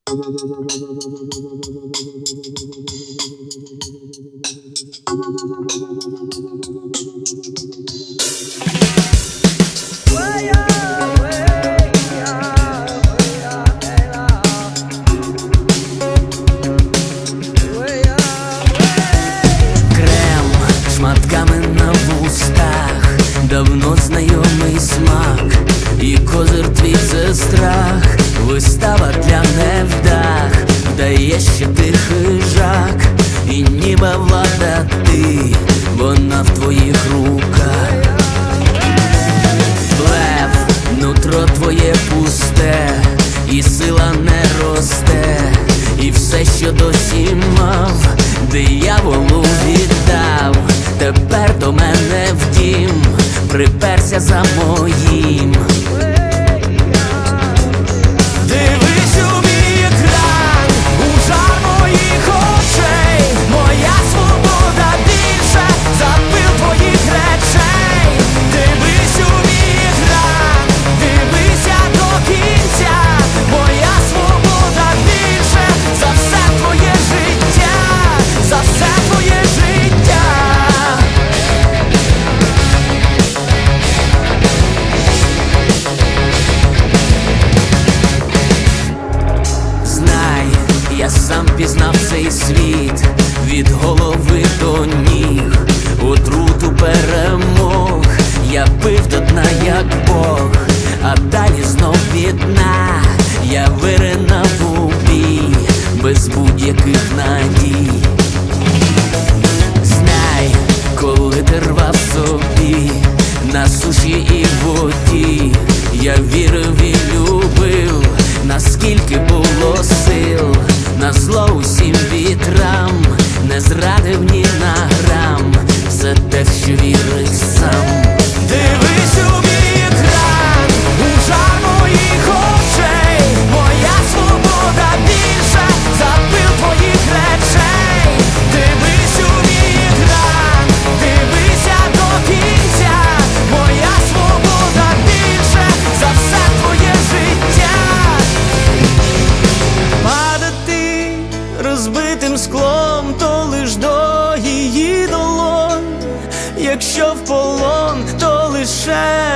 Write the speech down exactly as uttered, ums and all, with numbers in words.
Давно знайомий смак, і козир твій це страх, вистава для невдах, вдає, що ти хижак, і ніби влада ти, вона в твоїх руках. Блеф, нутро твоє пусте, і сила не росте, і все, що досі мав, дияволу віддав. Тепер до мене в дім приперся за моїм. Дивись у мій екран, у жар моїх очей, моя свобода більше за пил твоїх речей. Дивись у мій екран, дивися до кінця, моя свобода більше за все твоє життя, за все твоє життя. Я сам пізнав цей світ від голови до ніг, отруту перемог я пив до дна, як Бог, а далі знов від дна я виринав у бій без будь-яких надій. Знай, коли ти рвав собі на суші і в воді, я вірив і любив, наскільки було сил. На зло усім вітрам не зрадив ні на грам, все те, що вірив сам. Дивись у мій екран, у жар моїх очей, моя свобода більше за пил твоїх речей. Дивись у мій екран, дивися до кінця, моя свобода більше за все твоє життя. Розбитим склом, то лиш до її долонь, якщо в полон, то лише